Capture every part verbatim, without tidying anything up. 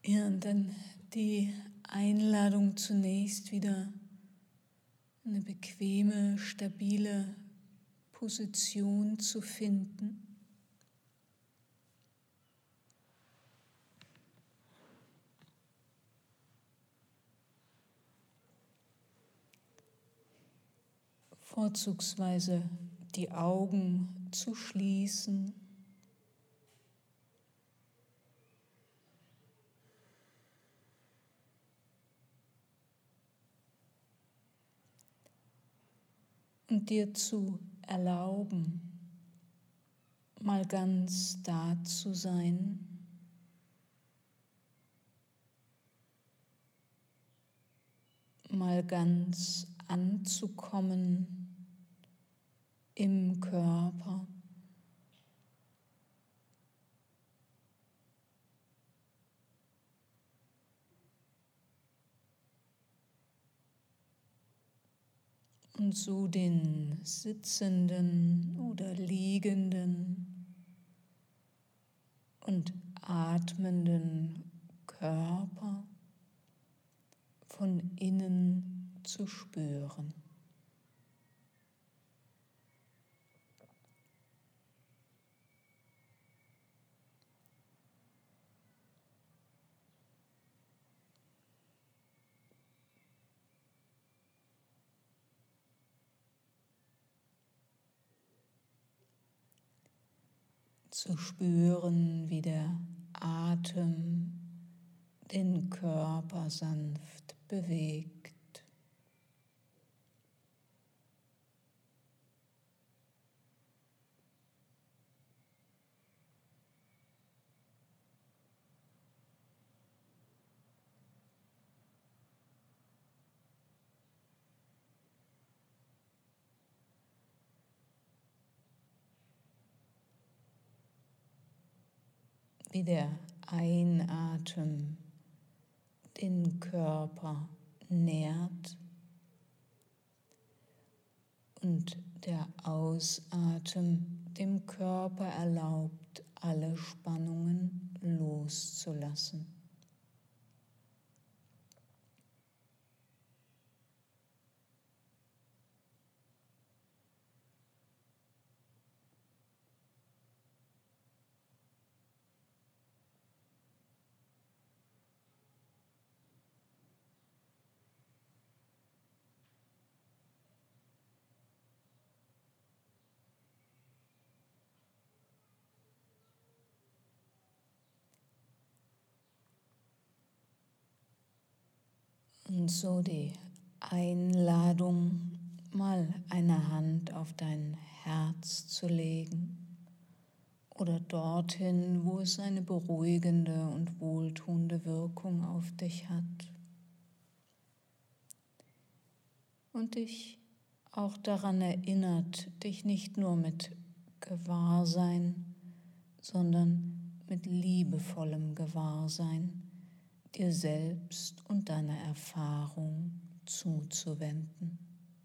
Ja, und dann die Einladung zunächst wieder eine bequeme, stabile Position zu finden. Vorzugsweise die Augen zu schließen. Und dir zu erlauben, mal ganz da zu sein. Mal ganz anzukommen im Körper. Und so den sitzenden oder liegenden und atmenden Körper von innen zu spüren. Zu spüren, wie der Atem den Körper sanft bewegt. Wie der Einatem den Körper nährt und der Ausatem dem Körper erlaubt, alle Spannungen loszulassen. Und so die Einladung, mal eine Hand auf dein Herz zu legen oder dorthin, wo es eine beruhigende und wohltuende Wirkung auf dich hat. Und dich auch daran erinnert, dich nicht nur mit Gewahrsein, sondern mit liebevollem Gewahrsein dir selbst und deiner Erfahrung zuzuwenden.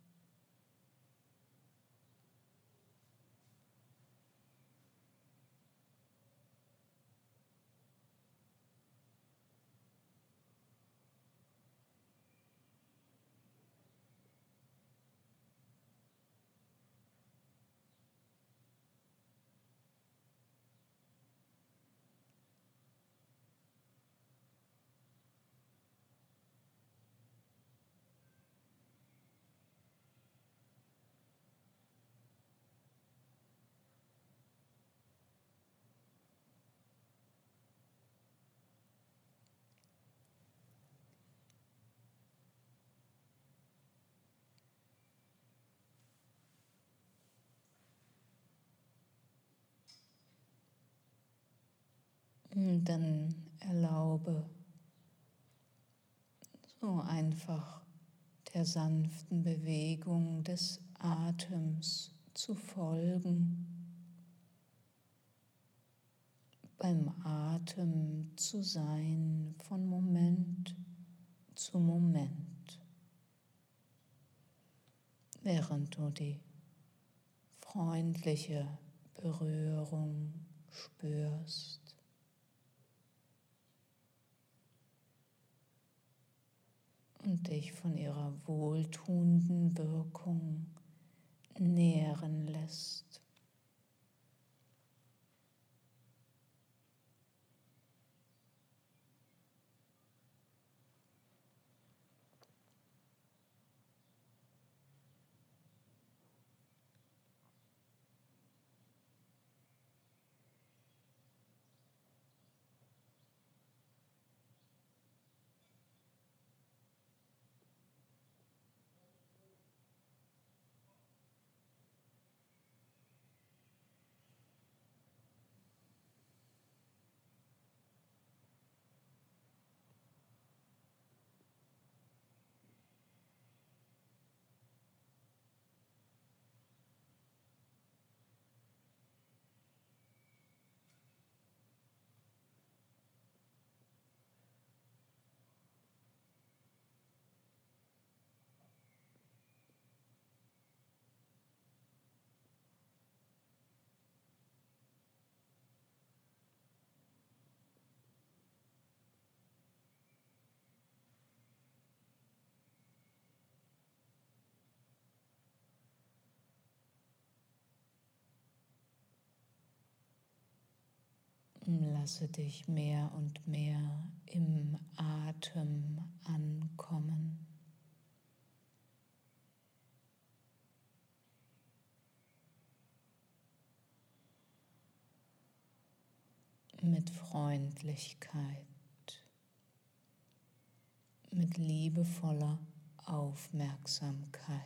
Und dann erlaube so einfach der sanften Bewegung des Atems zu folgen, beim Atem zu sein von Moment zu Moment, während du die freundliche Berührung spürst. und dich von ihrer wohltuenden Wirkung nähren lässt. Lasse dich mehr und mehr im Atem ankommen. Mit Freundlichkeit, mit liebevoller Aufmerksamkeit.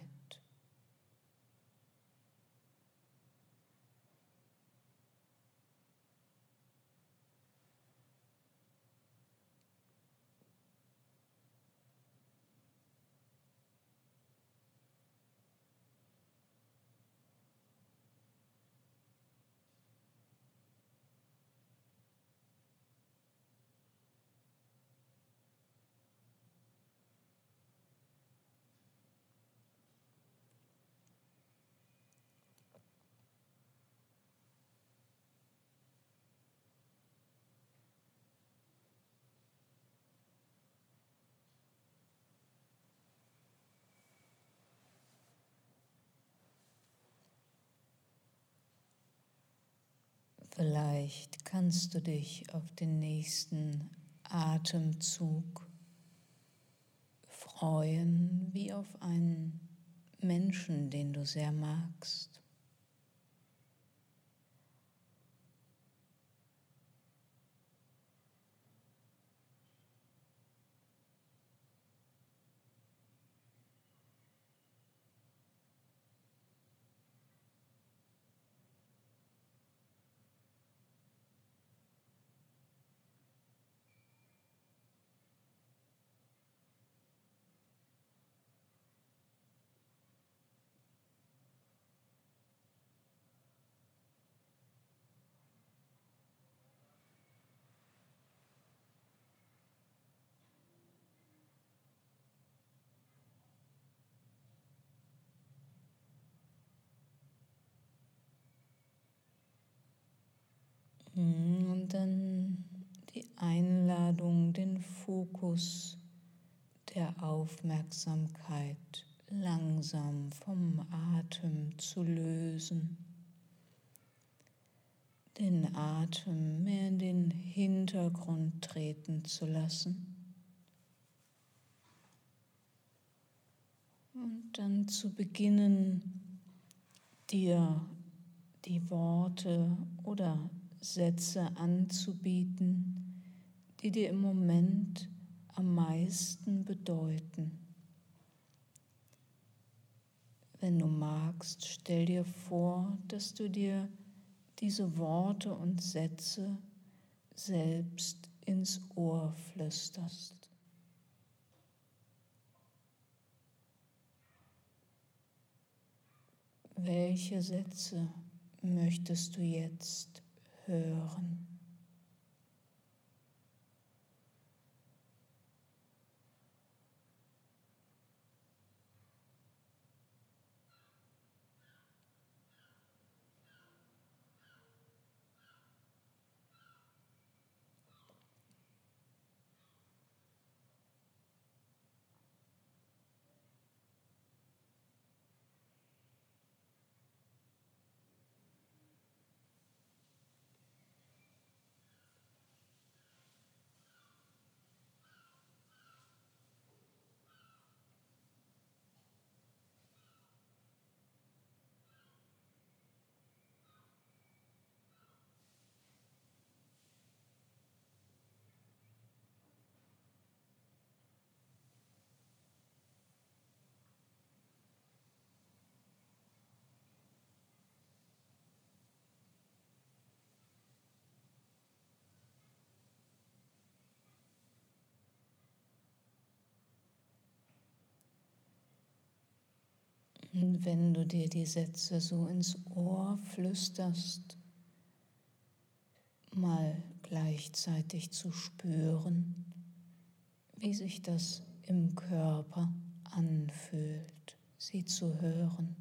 Vielleicht kannst du dich auf den nächsten Atemzug freuen, wie auf einen Menschen, den du sehr magst. Und dann die Einladung, den Fokus der Aufmerksamkeit langsam vom Atem zu lösen, den Atem mehr in den Hintergrund treten zu lassen und dann zu beginnen, dir die Worte oder Sätze anzubieten, die dir im Moment am meisten bedeuten. Wenn du magst, stell dir vor, dass du dir diese Worte und Sätze selbst ins Ohr flüsterst. Welche Sätze möchtest du jetzt hören? Und wenn du dir die Sätze so ins Ohr flüsterst, mal gleichzeitig zu spüren, wie sich das im Körper anfühlt, sie zu hören.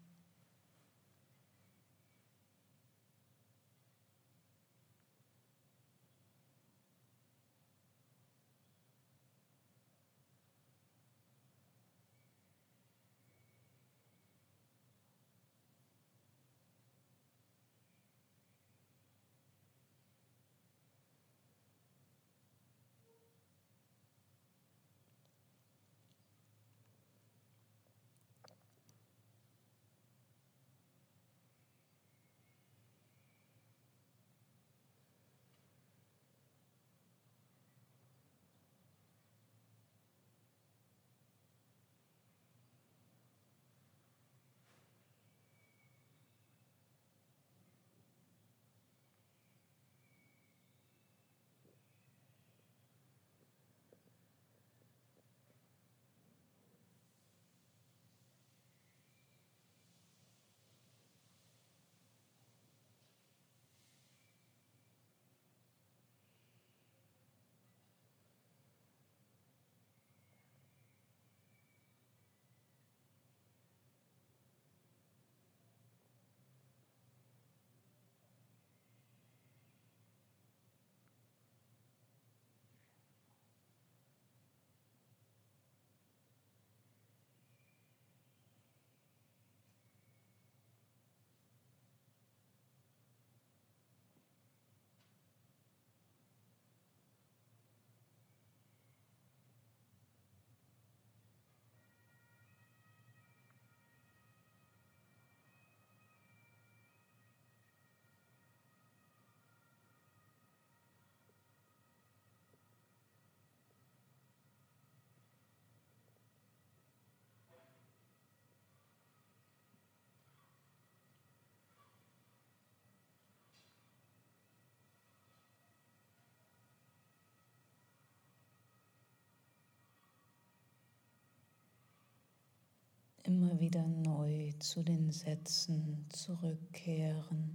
Immer wieder neu zu den Sätzen zurückkehren,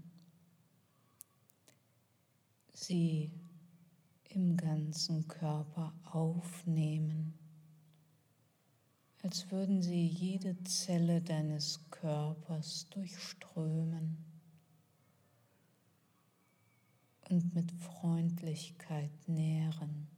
sie im ganzen Körper aufnehmen, als würden sie jede Zelle deines Körpers durchströmen und mit Freundlichkeit nähren.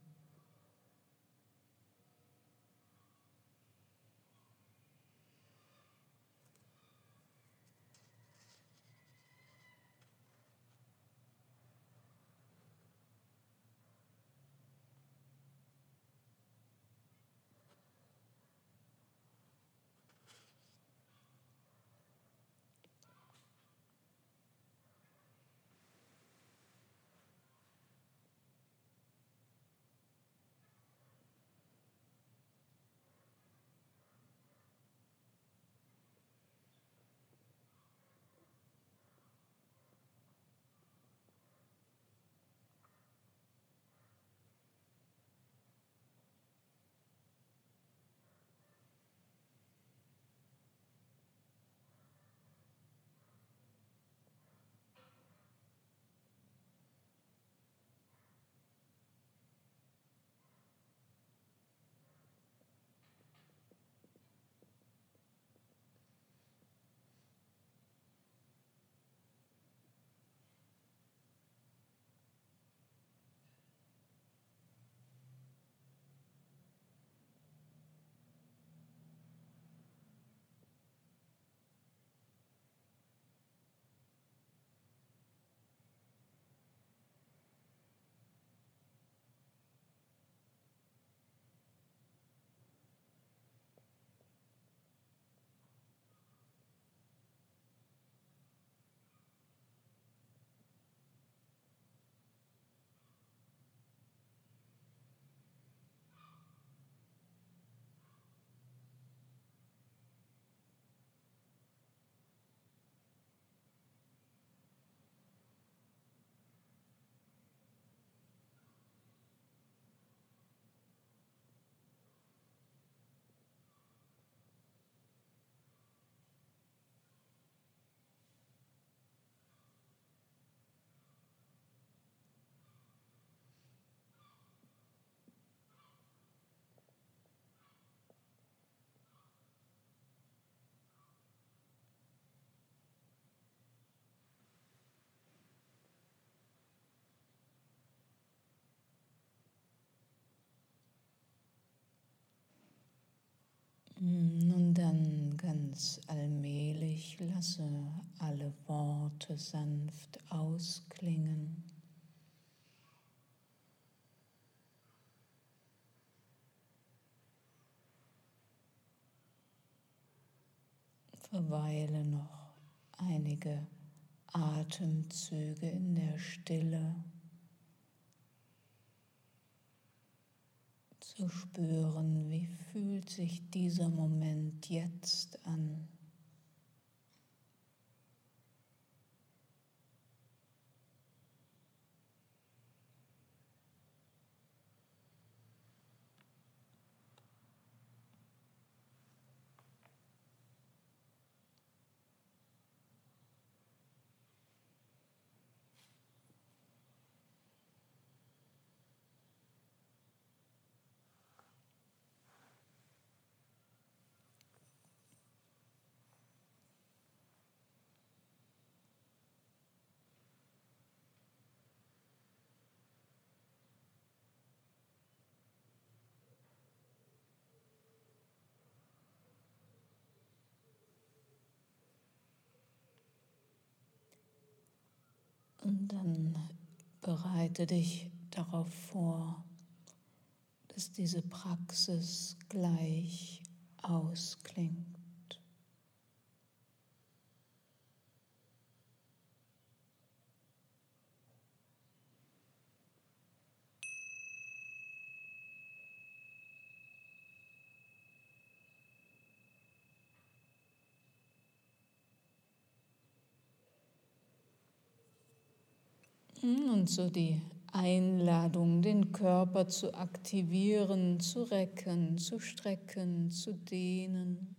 ganz allmählich lasse alle Worte sanft ausklingen. Verweile noch einige Atemzüge in der Stille, zu spüren, wie fühlt sich dieser Moment jetzt an. Und dann bereite dich darauf vor, dass diese Praxis gleich ausklingt. Und so die Einladung, den Körper zu aktivieren, zu recken, zu strecken, zu dehnen.